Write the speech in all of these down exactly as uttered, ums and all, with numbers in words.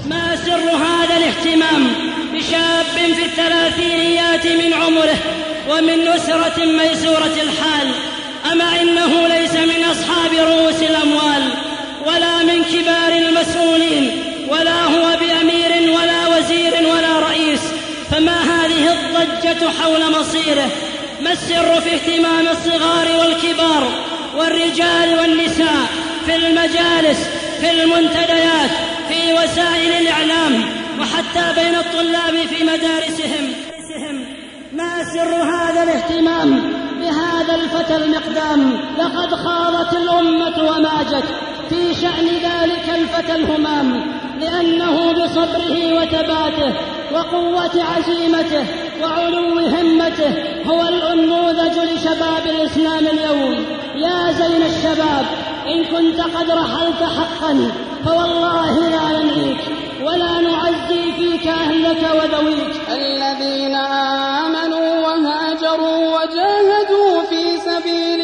ما سر هذا الاهتمام بشاب في الثلاثينيات من عمره ومن أسرة ميسورة الحال؟ أما إنه ليس من أصحاب رؤوس الأموال ولا من كبار المسؤولين، ولا هو بأمير ولا وزير ولا رئيس، فما هذه الضجة حول مصيره؟ ما السر في اهتمام الصغار والكبار والرجال والنساء في المجالس، في المنتديات، في وسائل الإعلام، وحتى بين الطلاب في مدارسهم؟ ما سر هذا الاهتمام بهذا الفتى المقدام؟ لقد خاضت الأمة وماجت في شأن ذلك الفتى الهمام، لأنه بصبره وثباته وقوة عزيمته وعلو همته هو الأنموذج لشباب الإسلام اليوم. يا زين الشباب، إن كنت قد رحلت حقا فوالله لا ننهيك ولا نعزي فيك أهلك وذويك. الذين آمنوا وهاجروا وجاهدوا في سبيل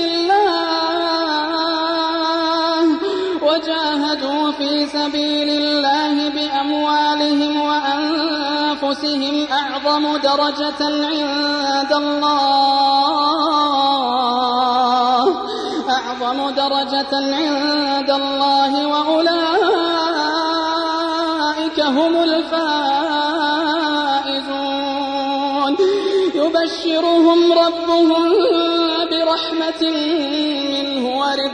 الله وجاهدوا في سبيل الله بأموالهم وأنفسهم أعظم درجة عند الله أعظم درجة عند الله وأولئك هم الفائزون. يبشرهم ربهم برحمة منه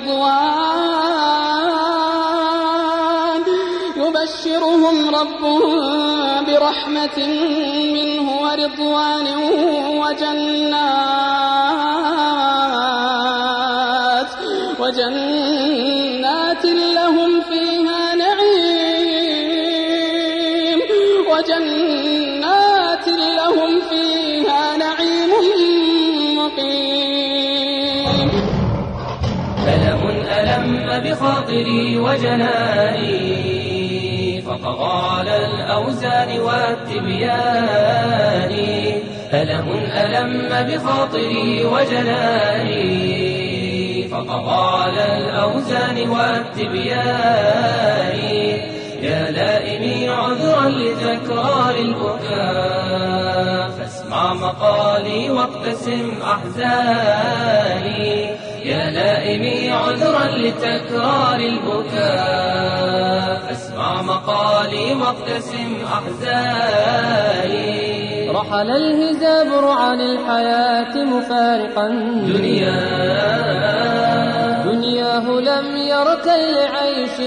ورضوان يبشرهم ربهم برحمة منه ورضوان وجنات وجنات لهم فيها نعيم وجنات لهم فيها نعيم مقيم. ألم ألم بخاطري وجناني فطغى على الأوزان والتبيان. ألم ألم بخاطري وجناني فطغى على الأوزان والتبيان. يا لائمي عذرا لتكرار البكاء فاسمع مقالي واقتسم أحزاني. يا لائمي عذرا لتكرار البكاء فاسمع مقالي واقتسم أحزاني. رحل الهزابر عن الحياة مفارقا دنياه دنياه لم يرك لعيش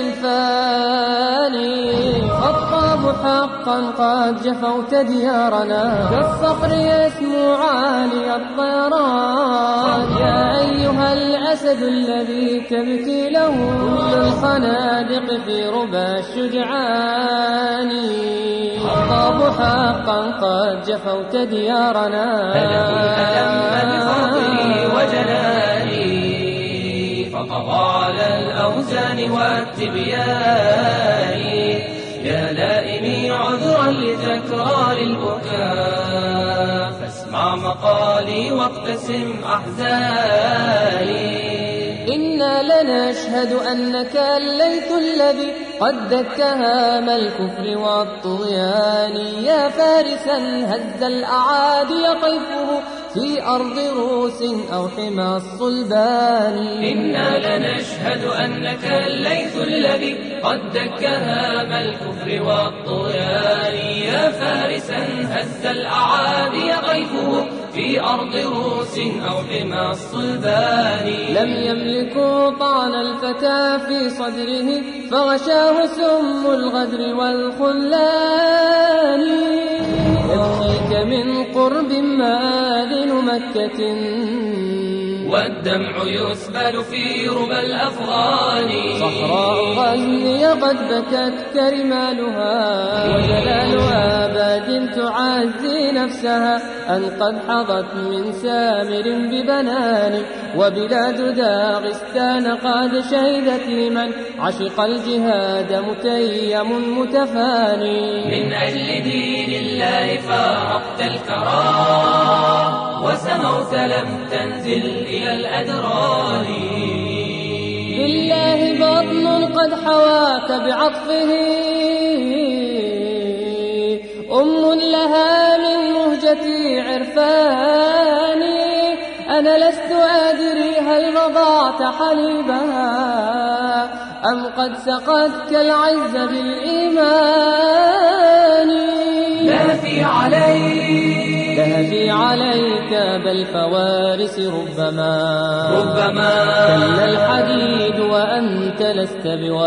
فاني. خطاب حقا قد جفوت ديارنا كالصقر يسمو عالي الطيران. يا أيها الأسد الذي تبكي له كل الخنادق في ربى الشجعان. خطاب حقا قد جفوت ديارنا. ألم ألم بخاطري وجناني فطغى على الأوزان والتبيان. يا لائمي عذرا لتكرار البكاء فاسمع مقالي واقتسم أحزاني. إنا لنشهد أنك الليث الذي قد دك هام الكفر والطغيان. يا فارسا هز الأعادي قيفه في أرض روس أو حمى الصلبان. إنا لنشهد أنك الليث الذي قد دك هام الكفر والطغيان. يا فارسا هز الأعادي قيفه في أرض روس أو حمى الصلبان. لم يملكوا طعن الفتى في صدره فغشاه سم الغدر والخلان. يبكيك من قرب ماذن مكة والدمع يسبل في ربى الأفغان. صحراء غزني قد بكت كرمالها وجلال آباد تعزي نفسها أن قد حظت من سامر ببنان. وبلاد داغستان قد شهدت لمن عشق الجهاد متيم متفاني. من أجل دين الله فارقت الكرام وسموت لم تنزل إلى الأدران. لله بطن قد حواك بعطفه الفاني. أنا لست أدري هل رضعت حليبها أم قد سقتك العز بالإيمان. لهفي عليك لهفي عليك بل فوارس ربما ربما كلا الحديد وأنت لست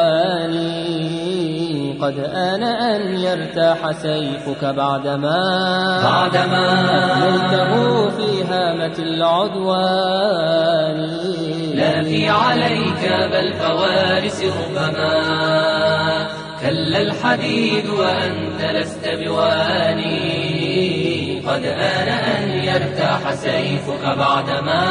بواني. قد آن أن يرتاح سيفك بعدما بعدما أكملته في هامة العدوان. لهفي عليك بل فوارس ربما كلا الحديد وأنت لست بواني. قد آن أن يرتاح سيفك بعدما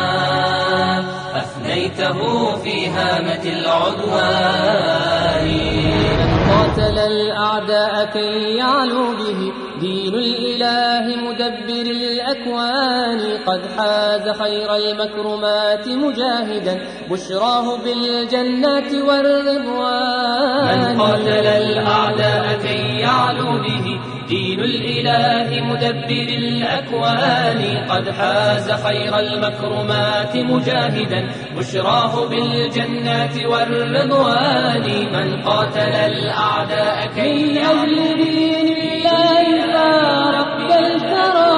أفنيته في هامة العدوان. قاتل الأعداء كي يعلو به دين الإله مدبر الأكوان. قد حاز خير المكرمات مجاهدا بشراه بالجنات والرضوان. من قاتل الأعداء كي يعلو به دين الإله مدبر الأكوان. قد حاز خير المكرمات مجاهدا بشراه بالجنات والرضوان. من قاتل الأعداء كي أجل دين الله فارقت الثرى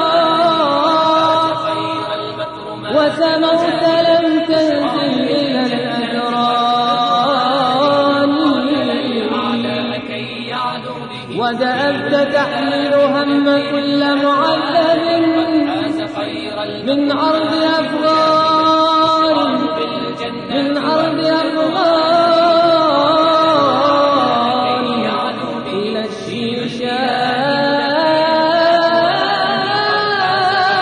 وسموت لم تنزل إلى الأجران. ودأبت تحمل هم كل معذب من أرض أفغان من أرض أفغان إلى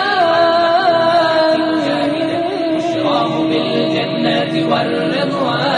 الشيشان. بشراه بالجنات والرضوان.